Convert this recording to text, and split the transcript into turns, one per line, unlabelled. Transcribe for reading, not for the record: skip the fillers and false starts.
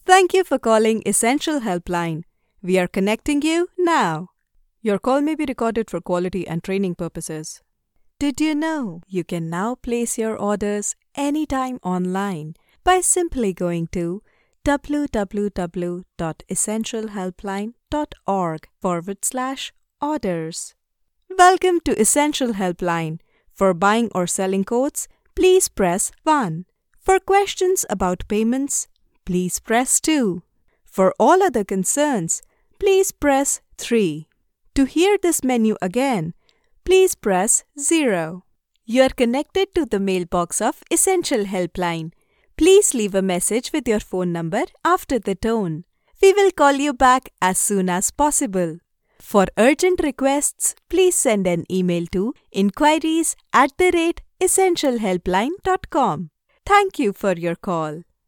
Thank you for calling Essential Helpline. We are connecting you now. Your call may be recorded for quality and training purposes. Did you know you can now place your orders anytime online by simply going to www.essentialhelpline.org/orders. Welcome to Essential Helpline. For buying or selling quotes, please press 1. For questions about payments, please press 2. For all other concerns, please press 3. To hear this menu again, please press 0. You are connected to the mailbox of Essential Helpline. Please leave a message with your phone number after the tone. We will call you back as soon as possible. For urgent requests, please send an email to inquiries@essentialhelpline.com. Thank you for your call.